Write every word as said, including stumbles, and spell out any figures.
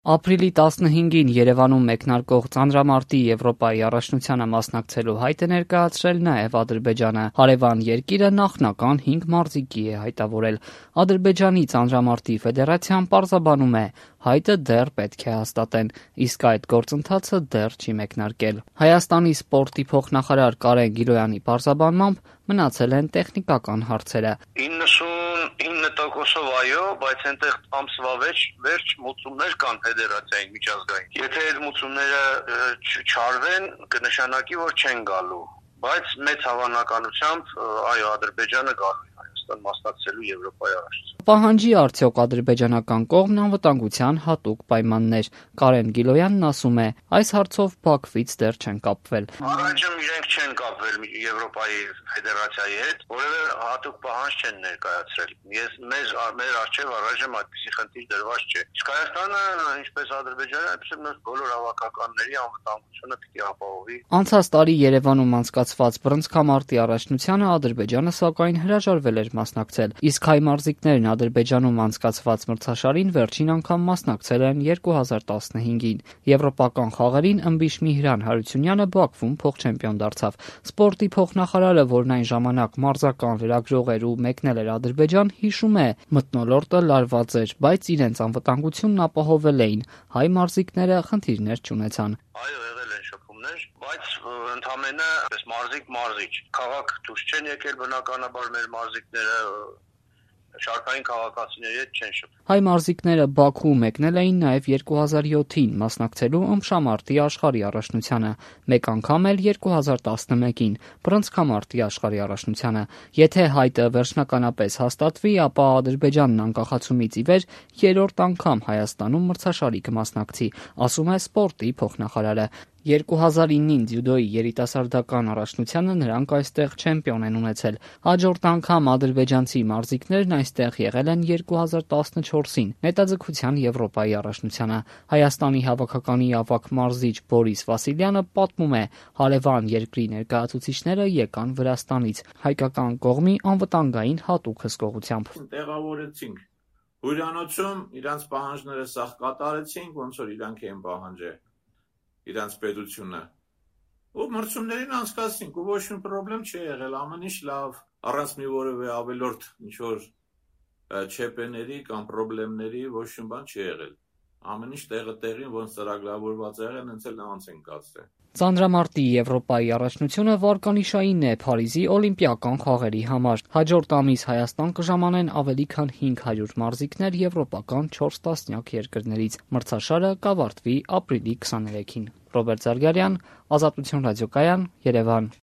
Ապրիլի տասնհինգին Երևանում մեկնարկող ծանրամարտի Եվրոպայի առաջնությանը մասնակցելու հայտ է ներկայացրել նաև Ադրբեջանը։ Հարևան երկիրը նախնական հինգ մարզիկի է հայտավորել։ Ադրբեջանի ծանրամարտի ֆեդերացիան պարզաբանում է՝ հայտը դեռ պետք է հաստատեն, իսկ այդ գործընթացը դեռ չի մեկնարկել։ Հայաստանի սպորտի փոխնախարար Կարեն Գիլոյանի պարզաբանմամբ մնացել են տեխնիկական հարցերը։ իննսունինը տոկոսով այո, բայց այնտեղ ամսվա վերջ մուծումներ կան ֆեդերացիային միջազգային։ Եթե այդ մուծումները չարվեն, կնշանակի, որ չեն գալու, բայց մեծ հավանականությամբ այո, Ադրբեջանը գալու է Հայաստան մասնակցելու Եվրոպայի առաջնությանը։ Պահանջի արդյոք ադրբեջանական կողմն անվտանգության հատուկ պայմաններ։ Կարեն Գիլոյանն ասում է, այս հարցով Բաքվից դեռ չեն կապվել։ Առայժմ իրենք չեն կապվել Եվրոպայի ֆեդերացիայի հետ, որևէ հատուկ պահանջ չեն ներկայացրել։ Ես մեզ մեր առջև առայժմ այդպիսի խնդիր դրված չէ։ Իսկ Հայաստանը, ինչպես Ադրբեջանը, այդպես էլ բոլոր հավաքականների անվտանգությունը պիտի ապահովի։ Անցած տարի Երևանում անցկացված բռնցքամարտի առաջնությանը Ադրբեջանը սակայն հրաժարվել էր մասնակցել, իսկ հայ մարզիկներն Ադրբեջանում անցկացված մրցաշարին վերջին անգամ մասնակցել են երկու հազար տասնհինգին։ Եվրոպական խաղերին ըմբիշ-Միհրան Հարությունյանը Բաքվում փոխչեմպիոն դարձավ։ Սպորտի փոխնախարարը, որն այն ժամանակ մարզական լրագրող էր ու մեկնել էր Ադրբեջան, հիշում է՝ մթնոլորտը լարված էր, բայց իրենց անվտանգությունն ապահովել էին։ Հայ մարզիկները խնդիրներ չունեցան։ Այո, եղել են շփումներ, բայց ընդհանրապես մարզիկ-մարզիչ։ Քաղաք դուրս չեն եկել բնականաբար մեր մարզիկները, շարքային քաղաքացիների հետ չեն շփվում։ Հայ մարզիկները Բաքու մեկնել էին նաև երկու հազար յոթին մասնակցելու ըմբշամարտի աշխարհի առաջնությանը, մեկ անգամ էլ երկու հազար տասնմեկին բռնցքամարտի աշխարհի առաջնությանը։ Եթե հայտը վերջնականապես հաստատվի, ապա Ադրբեջանն անկախացումից ի վեր երրորդ անգամ Հայաստանում մրցաշարի կմասնակցի, ասում է սպորտի փոխնախարարը։ երկու հազար ինին ձյուդոյի երիտասարդական առաջնությանը նրանք այստեղ չեմպիոն են ունեցել։ Հաջորդ անգամ ադրբեջանցի մարզիկներն այստեղ եղել են երկու հազար տասնչորսին Նետաձգության Եվրոպայի առաջնությանը։ Հայաստանի հավաքականի ավագ մարզիչ Բորիս Վասիլյանը պատմում է՝ հարևան երկրի ներկայացուցիչները եկան Վրաստանից, հայկական կողմի անվտանգային հատուկ հսկողությամբ։ Տեղավորեցինք հյուրանոցում, իրանց պահանջները սաղ կատարեցինք, ոնց որ իրանք էին պահանջել իրանց պետությունը ու մրցումներին անցկացնենք ու ոչ մի խնդրեմ չի եղել, ամեն ինչ լավ, առանց մի որևէ ավելորդ ինչ որ չեպեների կամ խնդիրների ոչ մի բան չի եղել, ամեն ինչ տեղը տեղին ոնց ծրագրավորված եղել, հենց էլ անց են կացրել։ Ծանրամարտի Եվրոպայի առաջնությունը վարկանիշային է Փարիզի օլիմպիական խաղերի համար։ Հաջորդ ամիս Հայաստան կժամանեն ավելի քան հինգ հարյուր մարզիկներ եվրոպական չորս տասնյակ երկրներից։ Մրցաշարը կավարտվի ապրիլի քսաներեքին։ Ռոբերտ Զարգարյան, Ազատություն ռադիոկայան, Երևան։